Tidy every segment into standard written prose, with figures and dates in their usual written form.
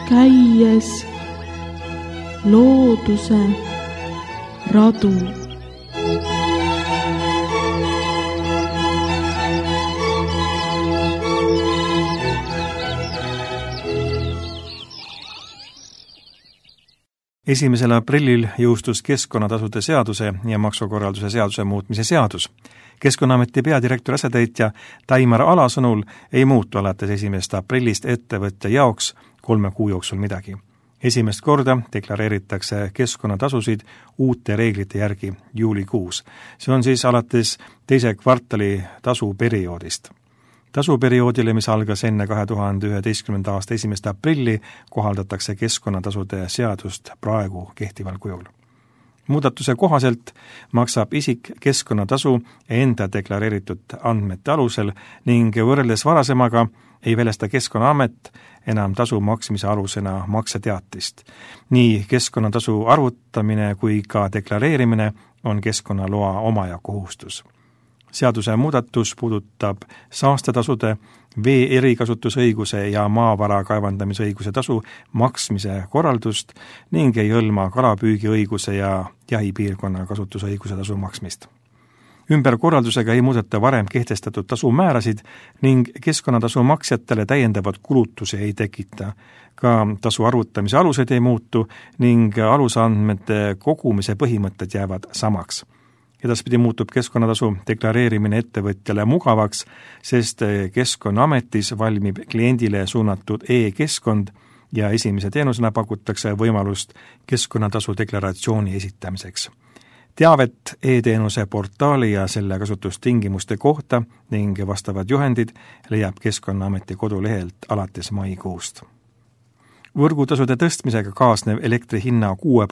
käies looduse radu. Esimesel aprillil jõustus keskkonnatasude seaduse ja maksukorralduse seaduse muutmise seadus. Keskkonnaameti peadirektori asetäitja Taimar Ala sõnul ei muutu alates 1. aprillist ettevõtja jaoks 3 kuu jooksul midagi. Esimest korda deklareeritakse keskkonnatasusid uute reeglite järgi juulikuus. See on siis alates 2. kvartali tasuperioodist. Tasuperioodile, mis algas enne 2011. aasta 1. aprilli, kohaldatakse keskkonnatasude seadust praegu kehtival kujul. Muudatuse kohaselt maksab isik keskkonnatasu enda deklareeritud andmete alusel ning võrreldes varasemaga ei väljasta Keskkonnaamet enam tasu maksmise alusena makseteatist. Nii keskkonnatasu arvutamine kui ka deklareerimine on keskkonnaloa omaja kohustus. Seaduse muudatus puudutab saastetasude, vee erikasutusõiguse ja maavara kaevandamisõiguse tasu maksmise korraldust ning ei hõlma kalapüügiõiguse ja jahipiirkonna kasutusõiguse tasu maksmist. Ümberkorraldusega ei muudeta varem kehtestatud tasumäärasid ning keskkonnatasu maksjatele täiendavat kulutusi ei tekita. Ka tasu arvutamise alused ei muutu ning alusandmete kogumise põhimõtted jäävad samaks. Edaspidi muutub keskkonnatasu deklareerimine ettevõtjale mugavaks, sest Keskkonnaametis valmib kliendile suunatud e-keskkond ja esimese teenusena pakutakse võimalust keskkonnatasu deklaratsiooni esitamiseks. Teavet e-teenuse portaali ja selle kasutustingimuste kohta ning vastavad juhendid leiab Keskkonnaameti kodulehelt alates maikuust. Võrgutasude tõstmisega kaasnev elektri hinna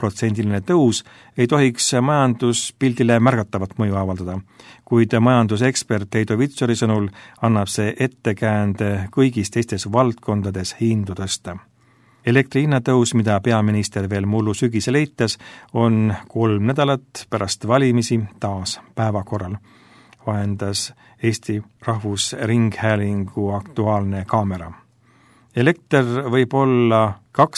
6% tõus ei tohiks majanduspildile märgatavat mõju avaldada, kuid majandusekspert Heido Vitsuri sõnul annab see ettekäände kõigis teistes valdkondades hindu tõsta. Elektri hinnatõus, mida peaminister veel mullu sügisel eitas, on 3 nädalat pärast valimisi taas päevakorral, vahendas Eesti Rahvusringhäälingu Aktuaalne Kaamera. Elekter võib olla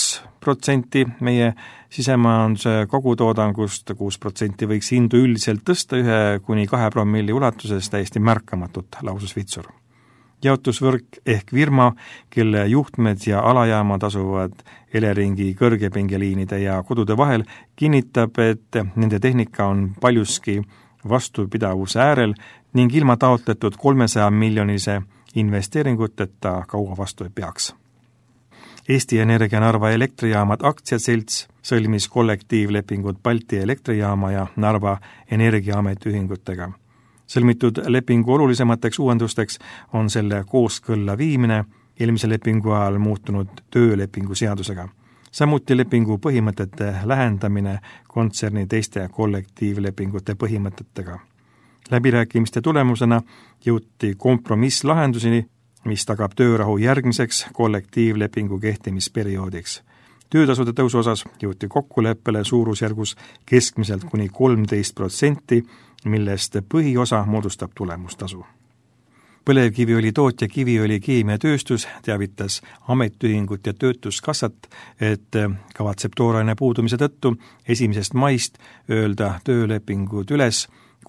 2% meie sisemajanduse kogutoodangust, 6% võiks hindu üldiselt tõsta 1–2% ulatuses täiesti märkamatut, lausus Vitsur. Jaotusvõrk ehk firma, kelle juhtmed ja alajaamad asuvad Eleringi kõrgepingeliinide ja kodude vahel, kinnitab, et nende tehnika on paljuski vastupidavuse äärel ning ilma taotletud 300 miljonise investeeringuteta kaua vastu ei peaks. Eesti Energia Narva elektrijaamad aktsiaselts sõlmis kollektiivlepingud Balti elektrijaama ja Narva Energiaameti ühingutega. Sõlmitud lepingu olulisemateks uuendusteks on selle kooskõlla viimine eelmise lepingu ajal muutunud töölepingu seadusega. Samuti lepingu põhimõtete lähendamine kontserni teiste kollektiivlepingute põhimõtetega. Läbirääkimiste tulemusena jõuti kompromisslahenduseni, mis tagab töörahu järgmiseks kollektiivlepingu kehtimisperioodiks. Töötasude tõusu osas jõuti kokkuleppele suurusjärgus keskmiselt kuni 13%, millest põhiosa moodustab tulemustasu. Põlevkiviõli tootja Kiviõli keemiatööstus teavitas ametiühingut ja töötuskassat, et kavatseb tooraine puudumise tõttu 1. maist öelda töölepingud üles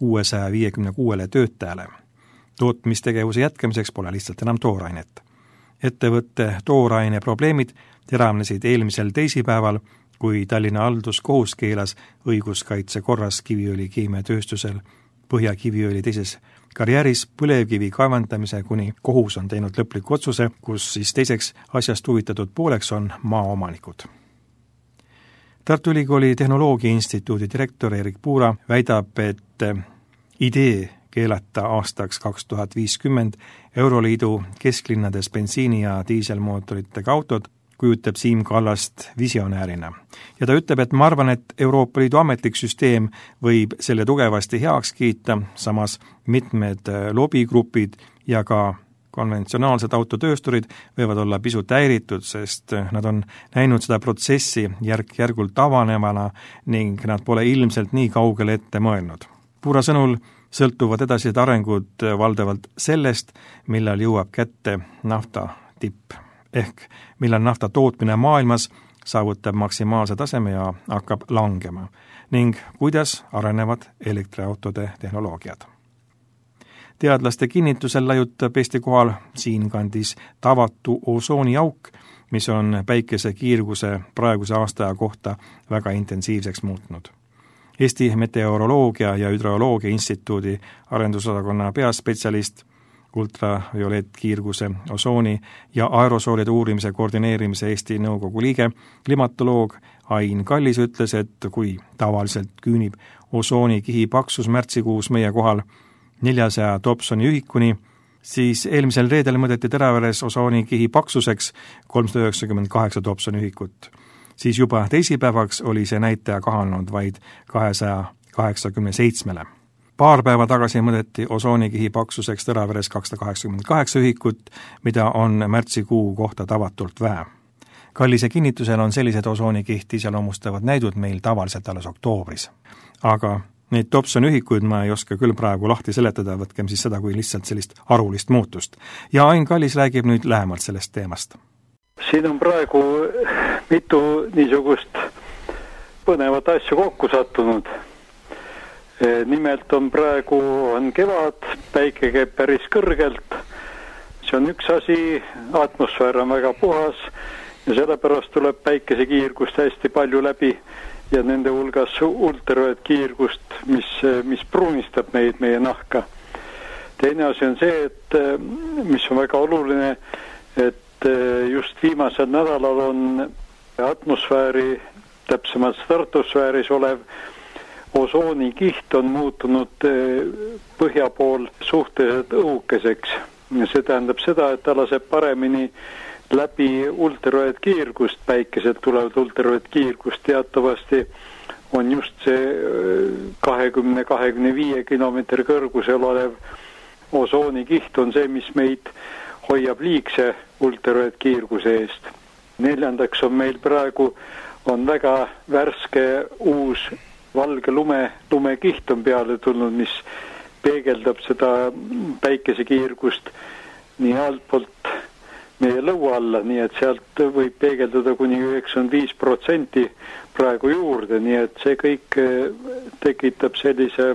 656 töötajale. Tootmistegevuse jätkamiseks pole lihtsalt enam toorainet. Ettevõtte tooraine probleemid teravnesid eelmisel teisipäeval, kui Tallinna halduskohus keelas õiguskaitse korras Kiviõli keemiatööstusel Põhja-Kiviõli teises karjääris põlevkivi kaevandamise, kuni kohus on teinud lõpliku otsuse, kus siis teiseks asjast huvitatud pooleks on maaomanikud. Tartu Ülikooli Tehnoloogia Instituudi direktor Erik Puura väidab, et idee keelata aastaks 2050 Euroliidu kesklinnades bensiini- ja diiselmootoritega autod kujutab Siim Kallast visionäärina. Ja ta ütleb, et ma arvan, et Euroopa Liidu ametlik süsteem võib selle tugevasti heaks kiita, samas mitmed lobigrupid ja ka konventsionaalsed autotöösturid võivad olla pisut häiritud, sest nad on näinud seda protsessi järk-järgult avanevana ning nad pole ilmselt nii kaugele ette mõelnud. Puura sõnul sõltuvad edasised arengud valdavalt sellest, millal jõuab kätte nafta tipp ehk millal nafta tootmine maailmas saavutab maksimaalse taseme ja hakkab langema ning kuidas arenevad elektriautode tehnoloogiad. Teadlaste kinnitusel lajutab Eesti kohal siinkandis tavatu osooniauk, mis on päikese kiirguse praeguse aastaja kohta väga intensiivseks muutnud. Eesti Meteoroloogia ja Hüdroloogia Instituudi arendusosakonna peaspetsialist, ultraviolettkiirguse, osooni ja aerosoolide uurimise koordineerimise Eesti Nõukogu liige, klimatoloog Ain Kallis ütles, et kui tavaliselt küünib osoonikihi paksus märtsikuus meie kohal 400 Dobsoni ühikuni, siis eelmisel reedel mõõdeti Teraveres osoonikihi paksuseks 398 Dobsoni ühikut. Siis juba teisipäevaks oli see näitaja kahanenud vaid 287-le. Paar päeva tagasi mõõdeti osoonikihi paksuseks Teraveres 288 ühikut, mida on märtsikuu kohta tavatult vähe. Kallise kinnitusel on sellised osoonikihti iseloomustavad näidud meil tavaliselt alles oktoobris. Aga neid Dobsoni ühikuid ma ei oska küll praegu lahti seletada, võtkem siis seda kui lihtsalt sellist arulist muutust. Ja Ain Kallis räägib nüüd lähemalt sellest teemast. Siin on praegu mitu niisugust põnevat asju kokku sattunud. Nimelt on praegu kevad, päike käib päris kõrgelt. See on üks asi, atmosfäär on väga puhas ja sellepärast tuleb päikese kiirgust hästi palju läbi ja nende hulgas ultraviolettkiirgust, mis pruunistab meie nahka. Teine asi on see, et mis on väga oluline, et just viimasel nädalal on atmosfääri, täpsemalt stratosfääris olev osoonikiht on muutunud põhja pool suhteliselt õhukeseks. See tähendab seda, et ta laseb paremini läbi ultraviolettkiirgust, päikeselt tulevad ultraviolettkiirgust teatavasti on just see 20-25 kilomeetri kõrgusel olev osoonikiht on see, mis meid hoiab liigse ultraviolettkiirguse eest. Neljandaks on meil praegu väga värske uus valge lumekiht on peale tulnud, mis peegeldab seda päikesekiirgust nii altpoolt meie lõua alla, nii et sealt võib peegeldada kuni 95% praegu juurde, nii et see kõik tekitab sellise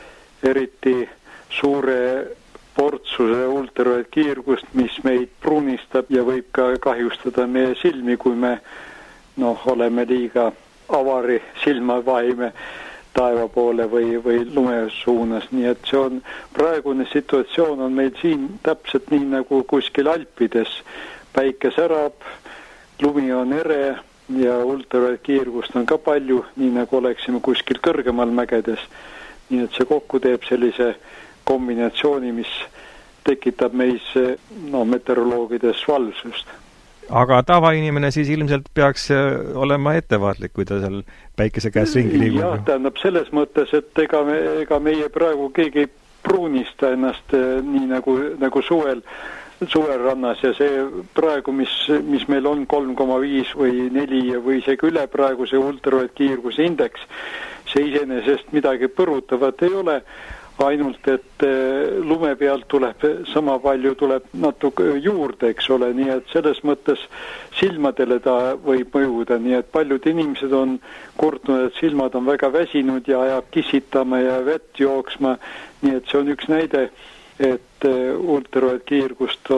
eriti suure portsuse ultraviolettkiirgust, mis meid pruunistab ja võib ka kahjustada meie silmi, kui me oleme liiga avari silma vahime taeva poole või lume suunas, nii et see on praegune situatsioon on meil siin täpselt nii nagu kuskil Alpides. Päike särab, lumi on ere ja ultraviolettkiirgust on ka palju, nii nagu oleksime kuskil kõrgemal mägedes. Nii et see kokku teeb sellise kombinatsiooni, mis tekitab meis meteoroloogides valvsust. Aga tavainimene siis ilmselt peaks olema ettevaatlik, kui ta seal päikese käes ringi liigub. Jah, tähendab selles mõttes, et ega meie praegu keegi ei pruunista ennast nii nagu suvel rannas ja see praegu, mis meil on 3,5 või 4 või isegi üle praegu see ultraviolettkiirguse indeks, see iseenesest midagi põrutavat ei ole, ainult et lume pealt tuleb sama palju natuke juurde, eks ole, nii et selles mõttes silmadele ta võib mõjuda, nii et paljud inimesed on kurtnud, et silmad on väga väsinud ja ajab kissitama ja vett jooksma, nii et see on üks näide, et ultraviolettkiirgust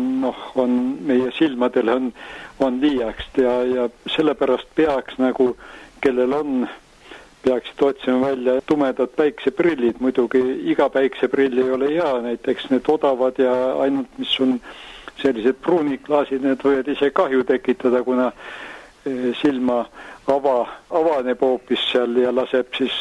on meie silmadele on liiaks ja sellepärast peaks kellel on peaksid otsima välja tumedad päikseprillid, muidugi iga päikseprill ei ole hea, näiteks need odavad ja ainult mis on sellised pruuniklaasid, need võivad ise kahju tekitada, kuna silma avaneb hoopis seal ja laseb siis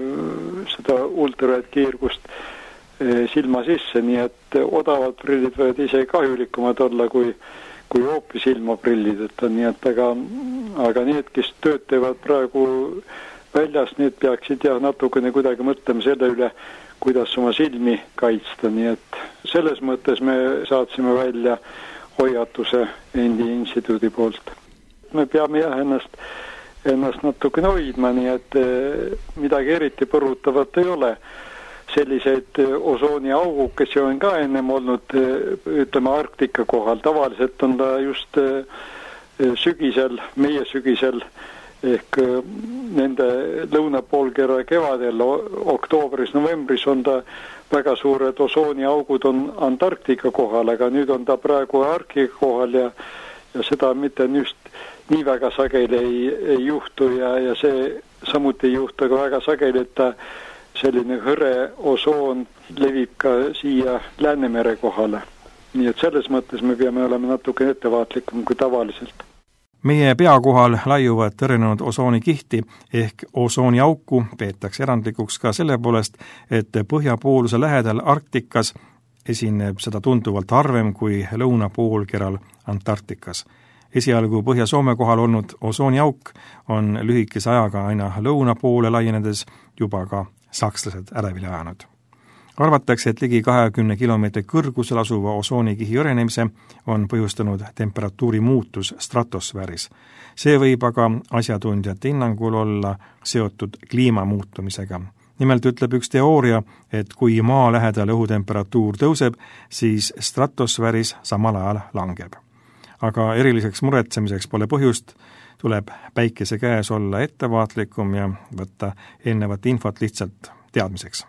seda ultraviolettkiirgust silma sisse, nii et odavad prillid võivad ise kahjulikumad olla kui hoopis silmaprillid, nii et aga need, kes tööd teevad praegu väljas, need peaksid natukene kuidagi mõtlema selle üle, kuidas oma silmi kaitsta, nii et selles mõttes me saatsime välja hoiatuse Endi instituudi poolt. Me peame ennast natukene hoidma, nii et midagi eriti põrutavat ei ole. selliseid osooniaugukesi on ka ennem olnud, ütleme, Arktika kohal. Tavaliselt on ta just sügisel, meie sügisel ehk nende lõunapoolkera kevadel, oktoobris, novembris on ta väga suured osooniaugud on Antarktika kohal, aga nüüd on ta praegu Arktika kohal ja seda mitte just nii väga sageli ei juhtu ja see samuti ei juhtu ka väga sageli, et ta selline hõre osoon levib ka siia Läänemere kohale. Nii et selles mõttes me peame olema natuke ettevaatlikum kui tavaliselt. Meie pea kohal laiuvad tõrjunud osoonikihti ehk osooniauku peetakse erandlikuks ka selle poolest, et põhjapooluse lähedal Arktikas esineb seda tunduvalt harvem kui lõunapoolkeral Antarktikas. Esialgu Põhja-Soome kohal olnud osooniauk on lühikese ajaga aina lõuna poole laienedes juba ka sakslased ärevile ajanud. Arvatakse, et ligi 20 kilomeetri kõrgusel asuva osoonikihi õrenemise on põhjustanud temperatuuri muutus stratosfääris. See võib aga asjatundjate hinnangul olla seotud kliima muutumisega. Nimelt ütleb üks teooria, et kui maa lähedal õhutemperatuur tõuseb, siis stratosfääris samal ajal langeb. Aga eriliseks muretsemiseks pole põhjust, tuleb päikese käes olla ettevaatlikum ja võtta eelnevat infot lihtsalt teadmiseks.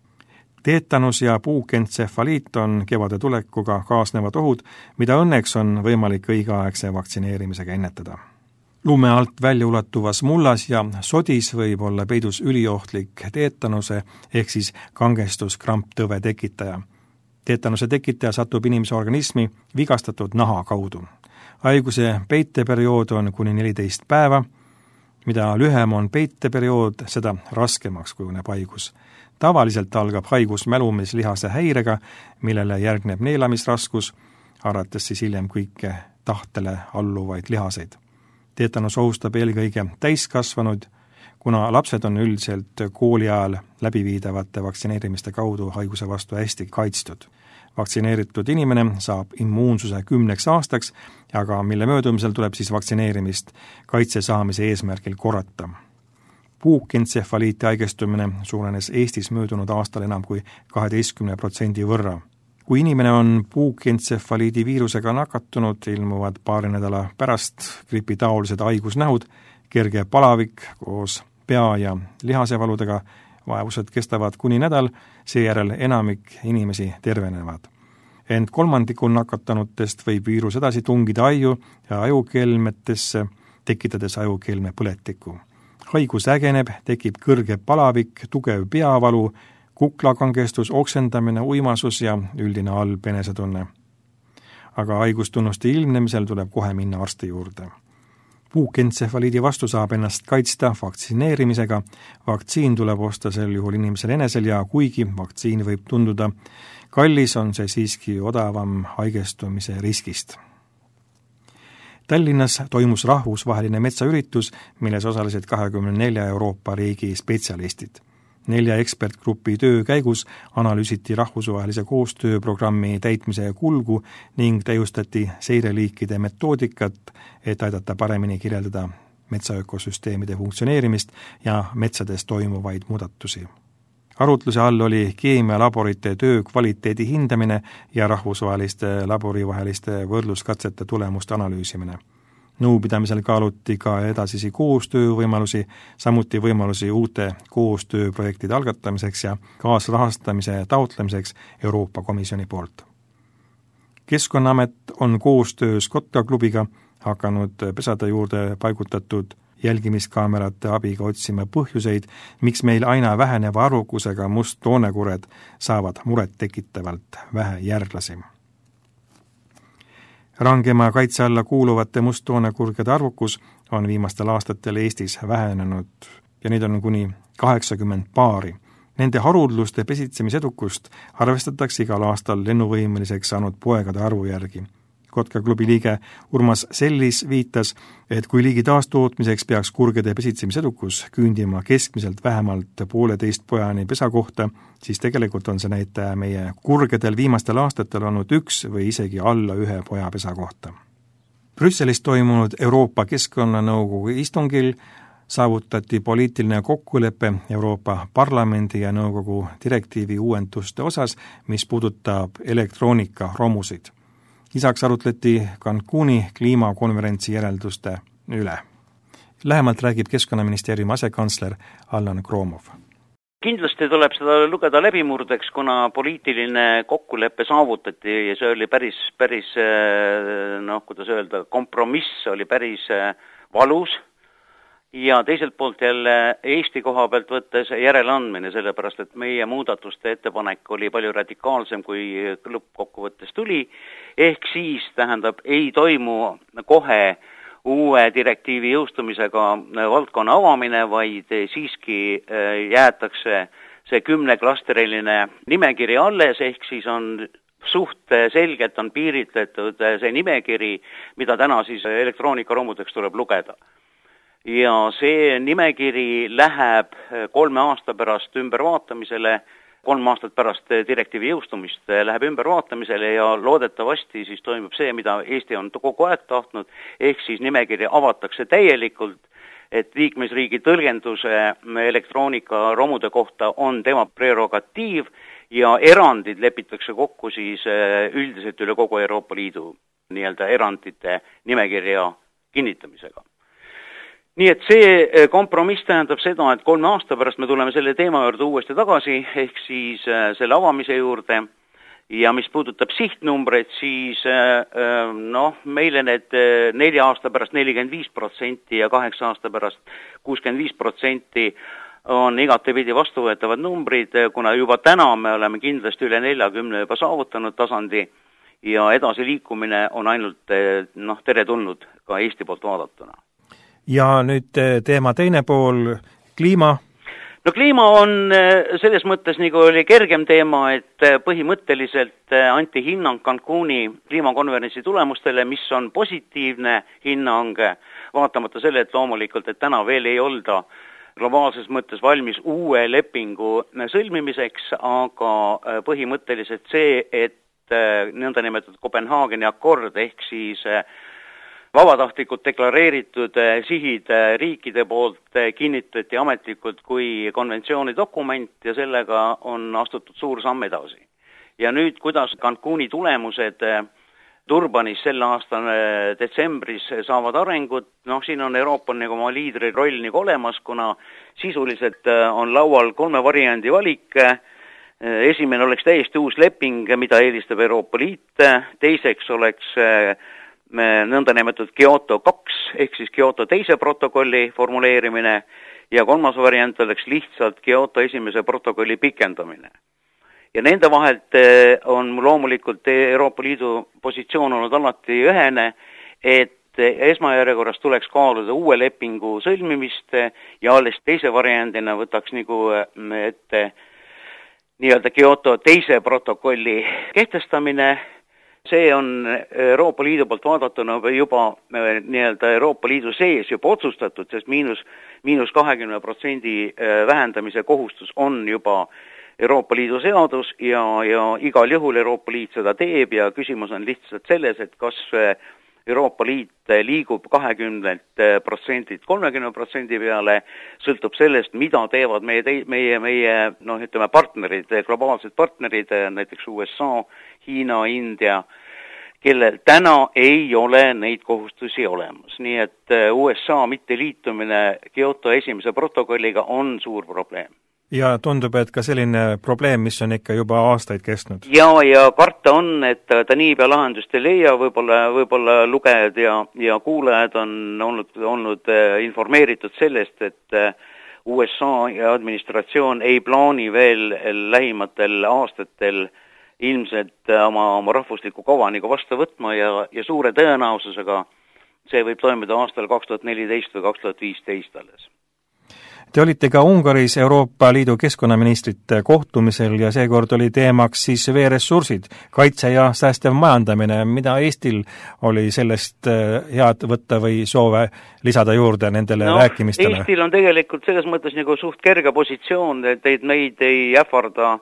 Teetanus ja puukentsefaliit on kevade tulekuga kaasnevad ohud, mida õnneks on võimalik õigeaegse vaktsineerimisega ennetada. Lume alt välja ulatuvas mullas ja sodis võib olla peidus üliohtlik teetanuse ehk siis kangestuskramp-tõve tekitaja. Teetanuse tekitaja satub inimese organismi vigastatud naha kaudu. Haiguse peiteperiood on kuni 14 päeva. Mida lühem on peiteperiood, seda raskemaks kujuneb haigus. Tavaliselt algab haigus mälumislihase häirega, millele järgneb neelamisraskus, arvates siis hiljem kõike tahtele alluvaid lihaseid. Teetanus ohustab eelkõige täiskasvanud, kuna lapsed on üldiselt kooli ajal läbiviidavate vaktsineerimiste kaudu haiguse vastu hästi kaitstud. Vaktsineeritud inimene saab immuunsuse 10 aastaks, aga mille möödumisel tuleb siis vaktsineerimist kaitse saamise eesmärgil korrata. Puukentsefaliiti haigestumine suurenes Eestis möödunud aastal enam kui 12% võrra. Kui inimene on puukentsefaliidi viirusega nakatunud, ilmuvad paari nädala pärast gripitaolised haigusnähud, kerge palavik koos pea- ja lihasevaludega, vaevused kestavad kuni nädal, seejärel enamik inimesi tervenevad. Ent kolmandikul nakatanutest võib viirus edasi tungida aiu ja ajukelmetesse, tekitades ajukelme põletiku. Haigus ägeneb, tekib kõrge palavik, tugev peavalu, kuklakangestus, oksendamine, uimasus ja üldine halb enesetunne. Aga haigustunnuste ilmnemisel tuleb kohe minna arsti juurde. Puukentsefaliidi vastu saab ennast kaitsta vaktsineerimisega. Vaktsiin tuleb osta sel juhul inimesel enesel ja kuigi vaktsiin võib tunduda kallis, on see siiski odavam haigestumise riskist. Tallinnas toimus rahvusvaheline metsaüritus, milles osalesid 24 Euroopa riigi spetsialistid. 4 ekspertgrupi töö käigus analüüsiti rahvusvahelise koostööprogrammi täitmise kulgu ning täiustati seireliikide metoodikat, et aidata paremini kirjeldada metsaökosüsteemide funktsioneerimist ja metsades toimuvaid muudatusi. Arutluse all oli keemialaborite töö kvaliteedi hindamine ja rahvusvaheliste laborivaheliste võrdluskatsete tulemuste analüüsimine. Nõupidamisel kaaluti ka edasisi koostöövõimalusi, samuti võimalusi uute koostööprojektide algatamiseks ja kaasrahastamise taotlemiseks Euroopa Komisjoni poolt. Keskkonnaamet on koostöös Kotkaklubiga hakanud pesade juurde paigutatud jälgimiskaamerate abiga otsima põhjuseid, miks meil aina väheneva arvukusega musttoonakured saavad muret tekitavalt vähe järglasi. Rangema kaitse alla kuuluvate musttoonakurgede arvukus on viimastel aastatel Eestis vähenenud ja neid on kuni 80 paari. Nende harudluste pesitsemisedukust arvestatakse igal aastal lennuvõimeliseks saanud poegade arvu järgi. Kotkaklubi liige Urmas Sellis viitas, et kui liigi taastootmiseks peaks kurgede pesitsemisedukus küündima keskmiselt vähemalt 1,5 pojani pesa kohta, siis tegelikult on see näitaja meie kurgedel viimastel aastatel olnud 1 või isegi alla 1 poja pesa kohta. Brüsselis toimunud Euroopa Keskkonnanõukogu istungil saavutati poliitiline kokkulepe Euroopa Parlamendi ja nõukogu direktiivi uuenduste osas, mis puudutab elektroonikaromusid. Lisaks arutleti Cancuni kliimakonverentsi järelduste üle. Lähemalt räägib Keskkonnaministeeriumi asekantsler Allan Kromov. Kindlasti tuleb seda lugeda läbimurdeks, kuna poliitiline kokkulepe saavutati ja see oli päris kuidas öelda, kompromiss oli päris valus ja teiselt poolt jälle Eesti koha pealt võttes järeleandmine, sellepärast et meie muudatuste ettepanek oli palju radikaalsem, kui lõppkokkuvõttes tuli, ehk siis tähendab, ei toimu kohe uue direktiivi jõustumisega valdkonna avamine, vaid siiski jäetakse see 10-klastriline nimekiri alles, ehk siis on suht selgelt on piiritletud see nimekiri, mida täna siis elektroonikaromudeks tuleb lugeda. Ja see nimekiri läheb 3 aasta pärast ümbervaatamisele, 3 aastat pärast direktiivi jõustumist läheb ümbervaatamisele ja loodetavasti siis toimub see, mida Eesti on kogu aeg tahtnud, ehk siis nimekiri avatakse täielikult, et liikmesriigi tõlgenduse elektroonikaromude kohta on tema prerogatiiv ja erandid lepitakse kokku siis üldiselt üle kogu Euroopa Liidu nii-öelda erandite nimekirja kinnitamisega. Nii et see kompromiss tähendab seda, et 3 aasta pärast me tuleme selle teema juurde uuesti tagasi, ehk siis selle avamise juurde ja mis puudutab sihtnumbreid, siis meile need 4 aasta pärast 45% ja 8 aasta pärast 65% on igatepidi vastuvõetavad numbrid, kuna juba täna me oleme kindlasti üle 40 juba saavutanud tasandi ja edasi liikumine on ainult teretulnud ka Eesti poolt vaadatuna. Ja nüüd teema teine pool, kliima. No kliima on selles mõttes nagu oli kergem teema, et põhimõtteliselt anti hinnang Cancuni kliimakonverentsi tulemustele, mis on positiivne hinnang, vaatamata selle, et loomulikult, et täna veel ei olda globaalses mõttes valmis uue lepingu sõlmimiseks, aga põhimõtteliselt see, et nõndanimetatud Kopenhaageni akord ehk siis vabatahtlikult deklareeritud sihid riikide poolt kinnitati ametlikult kui konventsiooni dokument ja sellega on astutud suur samm edasi. Ja nüüd, kuidas Cancuni tulemused Durbanis selle aasta detsembris saavad arengut, siin on Euroopa nagu oma liidri roll nagu olemas, kuna sisuliselt on laual 3 variandi valik. Esimene oleks täiesti uus leping, mida eelistab Euroopa Liit, teiseks oleks nõndanimetatud Kyoto 2 ehk siis Kyoto 2 protokolli formuleerimine ja 3. variant oleks lihtsalt Kyoto 1. protokolli pikendamine. Ja nende vahelt on loomulikult Euroopa Liidu positsioon olnud alati ühene, et esmajärjekorras tuleks kaaluda uue lepingu sõlmimist ja alles teise variandina võtaks nagu ette nii-öelda Kyoto 2 protokolli kehtestamine. See on Euroopa Liidu poolt vaadatuna juba nii-öelda Euroopa Liidu sees juba otsustatud, sest miinus 20% vähendamise kohustus on juba Euroopa Liidu seadus ja igal juhul Euroopa Liit seda teeb ja küsimus on lihtsalt selles, et kas Euroopa Liit liigub 20% 30% peale, sõltub sellest, mida teevad meie partnerid, globaalsed partnerid, näiteks USA, Hiina, India, kellel täna ei ole neid kohustusi olemas. Nii et USA mitte liitumine Kyoto 1. protokolliga on suur probleem. Ja tundub, et ka selline probleem, mis on ikka juba aastaid kestnud. Ja karta on, et ta niipea lahendust ei leia, võib-olla lugejad ja kuulajad on olnud informeeritud sellest, et USA administratsioon ei plaani veel lähimatel aastatel ilmselt oma rahvusliku kava nagu vastu võtma ja suure tõenäosusega see võib toimuda aastal 2014 või 2015 alles. Te olite ka Ungaris Euroopa Liidu keskkonnaministrite kohtumisel ja seekord oli teemaks siis veeressursid, kaitse ja säästev majandamine. Mida Eestil oli sellest head võtta või soove lisada juurde nendele rääkimistele? Eestil on tegelikult selles mõttes nagu suht kerge positsioon, et meid ei ähvarda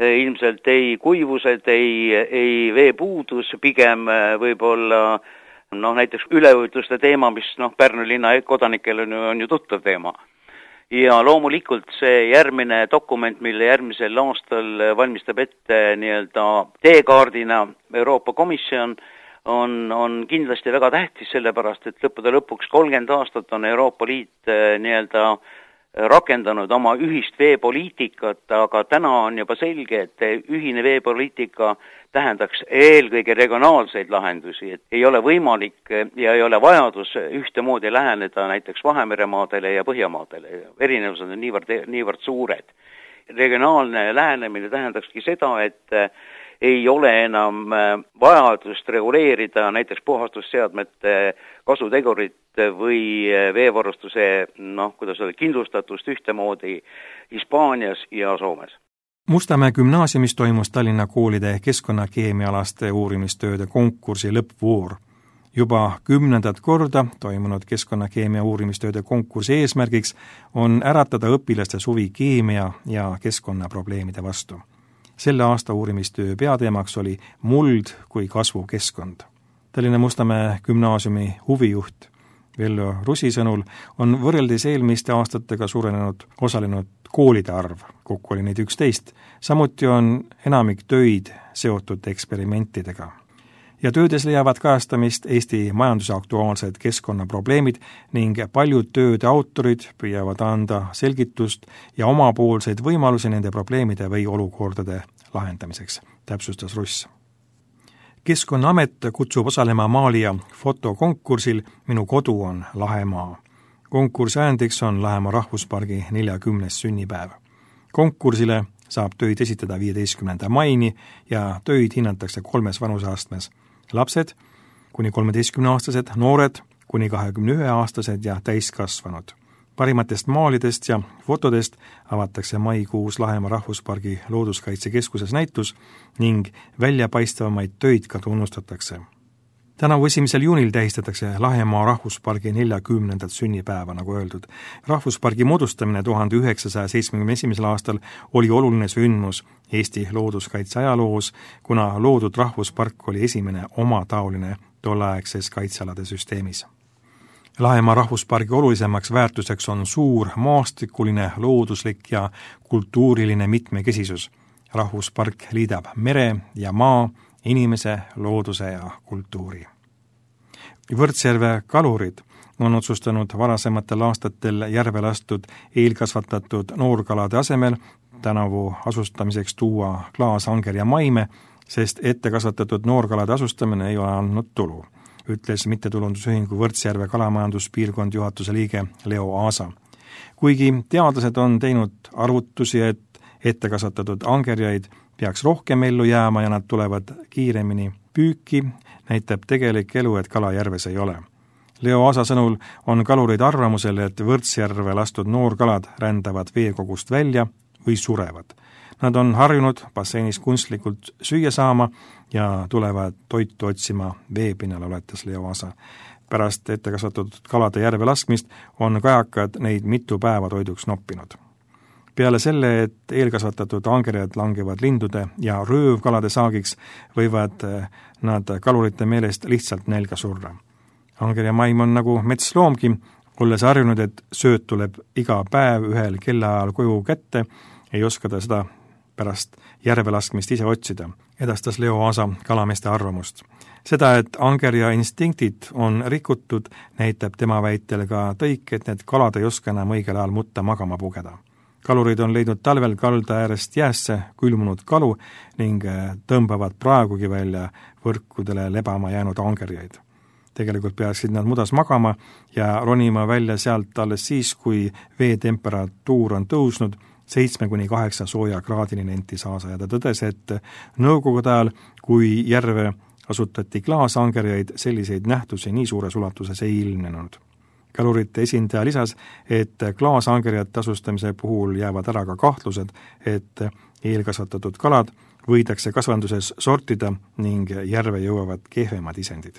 ilmselt ei kuivused, ei veepuudus, pigem võib-olla Näiteks üleujutuste teema, mis Pärnu linna kodanikel on ju tuttav teema. Ja loomulikult see järgmine dokument, mille järgmisel aastal valmistab ette teekaardina Euroopa Komisjon, on kindlasti väga tähtis, sellepärast et lõpuks 30 aastat on Euroopa Liit rakendanud oma ühist veepoliitikat, aga täna on juba selge, et ühine veepoliitika tähendaks eelkõige regionaalseid lahendusi, et ei ole võimalik ja ei ole vajadus ühtemoodi läheneda näiteks Vahemeremaadele ja Põhjamaadele. Erinevused on niivõrd suured. Regionaalne lähenemine tähendakski seda, et ei ole enam vajadust reguleerida näiteks puhastusseadmete kasutegurit või veevarustuse, kindlustatust ühtemoodi Hispaanias ja Soomes. Mustamäe gümnaasiumis toimus Tallinna koolide keskkonnakeemialaste uurimistööde konkursi lõppvoor. Juba 10. korda toimunud keskkonnakeemia uurimistööde konkursi eesmärgiks on äratada õpilaste suvi keemia ja keskkonnaprobleemide vastu. Selle aasta uurimistöö peateemaks oli muld kui kasvukeskkond. Tallinna Mustamäe gümnaasiumi huvijuht Vello Rusi sõnul on võrreldes eelmiste aastatega suurenenud osalenud koolide arv, kokku oli neid 11, samuti on enamik töid seotud eksperimentidega. Ja töödes leiavad kajastamist Eesti majanduse aktuaalsed keskkonnaprobleemid ning paljud tööde autorid püüavad anda selgitust ja omapoolseid võimalusi nende probleemide või olukordade lahendamiseks, täpsustas Russ. Keskkonnaamet kutsub osalema maalija fotokonkursil Minu kodu on Lahemaa. Konkursi ajendiks on Lahemaa rahvuspargi 40. sünnipäev. Konkursile saab töid esitada 15. maini ja töid hinnatakse 3 vanuseastmes. Lapsed, kuni 13-aastased, noored, kuni 21-aastased ja täiskasvanud. Parimatest maalidest ja fotodest avatakse maikuus Lahemaa rahvuspargi looduskaitsekeskuses näitus ning väljapaistvamaid töid ka tunnustatakse. Tänavu 1. juunil tähistatakse Lahemaa rahvuspargi 40. sünnipäeva, nagu öeldud. Rahvuspargi moodustamine 1971. aastal oli oluline sündmus Eesti looduskaitse ajaloos, kuna loodud rahvuspark oli esimene omataoline tolleaegses kaitsealade süsteemis. Lahemaa rahvuspargi olulisemaks väärtuseks on suur maastikuline, looduslik ja kultuuriline mitmekesisus. Rahvuspark liidab mere ja maa, inimese, looduse ja kultuuri. Võrtsjärve kalurid on otsustanud varasematel aastatel järve lastud eelkasvatatud noorkalade asemel tänavu asustamiseks tuua klaasanger ja maime, sest ettekasvatatud noorkalade asustamine ei ole andnud tulu, ütles mittetulundusühingu Võrtsjärve kalamajanduspiirkond juhatuse liige Leo Aasa. Kuigi teadlased on teinud arvutusi, et ettekasvatatud angerjaid peaks rohkem ellu jääma ja nad tulevad kiiremini püüki, näitab tegelik elu, et kala järves ei ole. Leo Aasa sõnul on kalurid arvamusel, et Võrtsjärve lastud noorkalad rändavad veekogust välja või surevad. Nad on harjunud basseinis kunstlikult süüa saama ja tulevad toitu otsima veepinnal, oletas Leo Aasa. Pärast ettekasvatatud kalade järve laskmist on kajakad neid mitu päeva toiduks noppinud. Peale selle, et eelkasvatatud angerjad langevad lindude ja röövkalade saagiks, võivad nad kalurite meelest lihtsalt nälga surra. Angerja maim on nagu metsloomgi, olles harjunud, et sööt tuleb iga päev ühel kellaajal koju kätte, ei oska ta seda pärast järve laskmist ise otsida, edastas Leo Aasa kalameeste arvamust. Seda, et angerja instinktid on rikutud, näitab tema väitel ka tõik, et need kalad ei oska enam õigel ajal mutta magama pugeda. Kalurid on leidnud talvel kalda äärest jäässe külmunud kalu ning tõmbavad praegugi välja võrkudele lebama jäänud angerjaid. Tegelikult peaksid nad mudas magama ja ronima välja sealt alles siis, kui vee temperatuur on tõusnud 7-8 sooja kraadini, nentis Aasa, ja ta tõdes, et nõukogude ajal, kui järve asutati klaasangerjaid, selliseid nähtusi nii suures ulatuses ei ilmnenud. Kalurite esindaja lisas, et klaasangerjate asustamise puhul jäävad ära ka kahtlused, et eelkasvatatud kalad võidakse kasvanduses sortida ning järve jõuavad kehvemad isendid.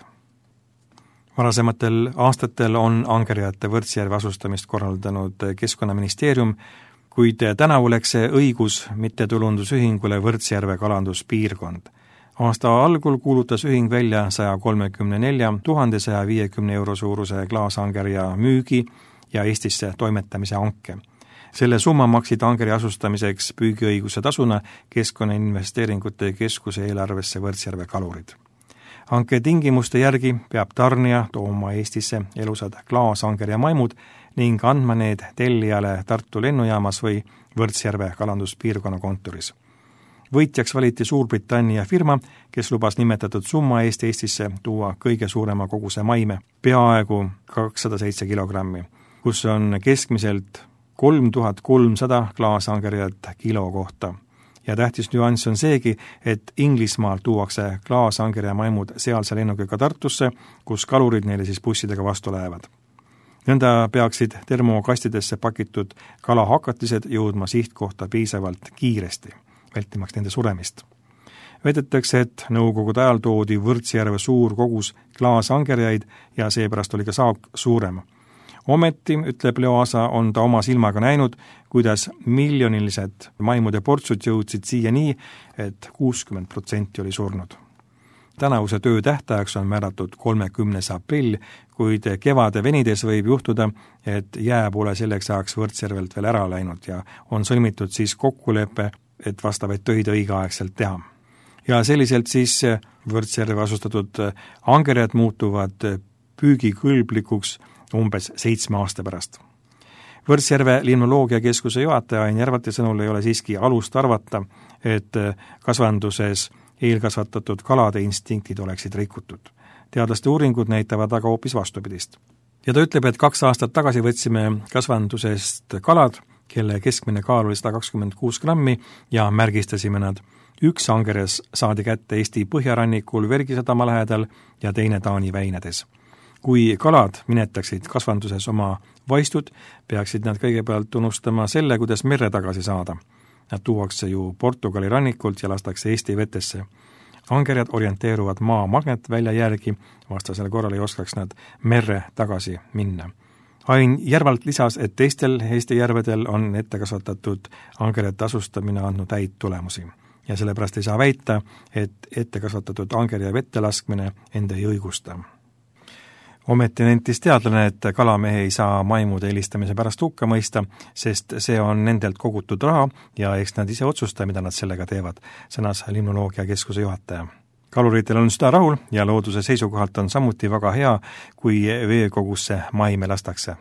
Varasematel aastatel on angerjate Võrtsjärve asustamist korraldanud Keskkonnaministeerium, kuid tänavu läks see õigus mittetulundusühingule Võrtsjärve kalanduspiirkond. Aasta algul kuulutas ühing välja 134 150 euro suuruse klaasangerja müügi ja Eestisse toimetamise hanke. Selle summa maksid angeri asustamiseks püügiõiguse tasuna Keskkonnainvesteeringute Keskuse eelarvesse Võrtsjärve kalurid. Hanke tingimuste järgi peab tarnija tooma Eestisse elusad klaasangerja maimud ning andma need tellijale Tartu lennujaamas või Võrtsjärve kalanduspiirkonna kontoris. Võitjaks valiti Suurbritannia firma, kes lubas nimetatud summa eest Eestisse tuua kõige suurema koguse maime, peaaegu 207 kilogrammi, kus on keskmiselt 3300 klaasangerjat kilo kohta. Ja tähtis nüanss on seegi, et Inglismaal tuuakse klaasangerja maimud sealse lennukiga Tartusse, kus kalurid neile siis bussidega vastu lähevad. Nõnda peaksid termokastidesse pakitud kalahakatised jõudma sihtkohta piisavalt kiiresti, vältimaks nende suremist. Vedetakse, et nõukogude ajal toodi Võrtsjärve suur kogus klaasangerjaid ja seepärast oli ka saak suurem. Ometi, ütleb Leo Asa, on ta oma silmaga näinud, kuidas miljonilised maimude portsud jõudsid siia nii, et 60% oli surnud. Tänavuse töö tähtajaks on määratud 30. aprill, kuid kevade venides võib juhtuda, et jää pole selleks ajaks Võrtsjärvelt veel ära läinud ja on sõlmitud siis kokkulepe, et vastavaid töid õigeaegselt teha. Ja selliselt siis Võrtsjärve asustatud angerjad muutuvad püügikõlblikuks umbes 7 aasta pärast. Võrtsjärve limnoloogiakeskuse juhataja Ain Järvalti sõnul ei ole siiski alust arvata, et kasvanduses eelkasvatatud kalade instinktid oleksid rikutud. Teadlaste uuringud näitavad aga hoopis vastupidist. Ja ta ütleb, et 2 aastat tagasi võtsime kasvandusest kalad, kelle keskmine kaal oli 126 grammi ja märgistasime nad. Üks angerjas saadi kätte Eesti põhjarannikul Vergisadama lähedal ja teine Taani väinades. Kui kalad minetaksid kasvanduses oma vaistud, peaksid nad kõigepealt unustama selle, kuidas merre tagasi saada. Nad tuuakse ju Portugali rannikult ja lastakse Eesti vetesse. Angerjad orienteeruvad maa magnetvälja järgi, vastasel korral ei oskaks nad merre tagasi minna. Ain Järvalt lisas, et teistel Eesti järvedel on ettekasvatatud angerjate asustamine andnud häid tulemusi. Ja sellepärast ei saa väita, et ettekasvatatud angerja vette laskmine enda ei õigusta. Ometi nentis teadlane, et kalamehe ei saa maimude helistamise pärast hukka mõista, sest see on nendelt kogutud raha ja eks nad ise otsusta, mida nad sellega teevad, sõnas limnoloogiakeskuse juhataja. Kaluritel on süda rahul ja looduse seisukohalt on samuti väga hea, kui veekogusse maime lastakse.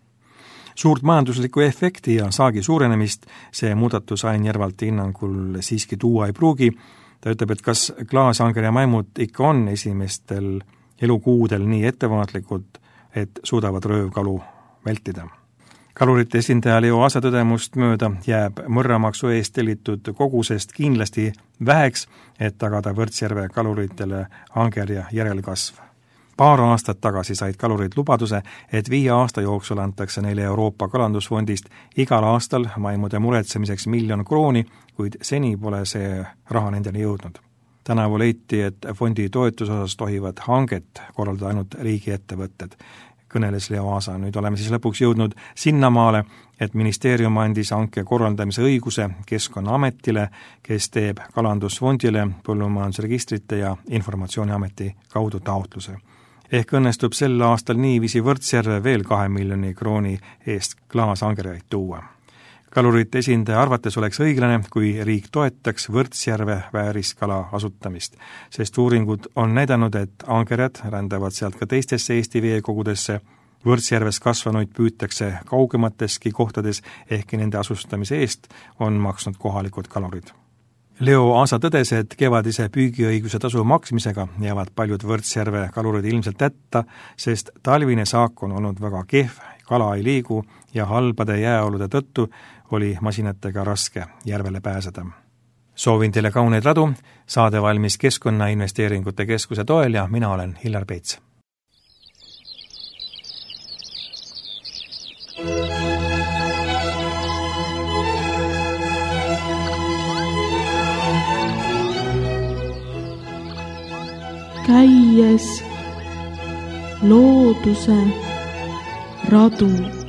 Suurt majanduslikku efekti ja saagi suurenemist see muudatus Ain Järvalti hinnangul siiski tuua ei pruugi. Ta ütleb, et kas klaasangerja maimud ikka on esimestel elukuudel nii ettevaatlikult, et suudavad röövkalu vältida. Kalurite esindaja Leo Asa tõdemust mööda jääb mõrramaksu eest tellitud kogusest kindlasti väheks, et tagada Võrtsjärve kaluritele angerja järelkasv. Paar aastat tagasi said kalurid lubaduse, et 5 aasta jooksul antakse neile Euroopa kalandusfondist igal aastal maimude muretsemiseks 1 000 000 krooni, kuid seni pole see raha nendeni jõudnud. Tänavu leiti, et fondi toetusosas tohivad hanget korraldada ainult riigiettevõtted, kõneles Leo Asa. Nüüd oleme siis lõpuks jõudnud sinnamaale, et ministeerium andis hanke korraldamise õiguse Keskkonnaametile, kes teeb kalandusfondile, Põllumajandusregistrite ja Informatsiooniameti kaudu taotluse. Ehk õnnestub sel aastal niiviisi Võrtsjärve veel 2 miljoni krooni eest klaasangerjaid tuua. Kalurite esindaja arvates oleks õiglane, kui riik toetaks Võrtsjärve vääriskala asutamist, sest uuringud on näidanud, et angerjad rändavad sealt ka teistesse Eesti veekogudesse. Võrtsjärves kasvanuid püütakse kaugemateski kohtades, ehkki nende asustamise eest on maksnud kohalikud kalurid. Leo Asa tõdes, et kevadise püügiõiguse tasu maksmisega jäävad paljud Võrtsjärve kalurid ilmselt hätta, sest talvine saak on olnud väga kehv, kala ei liigu ja halbade jääolude tõttu oli masinatega raske järvele pääseda. Soovin teile kauneid radu, saade valmis Keskkonnainvesteeringute Keskuse toel ja mina olen Hillar Peets. Käies looduse radu.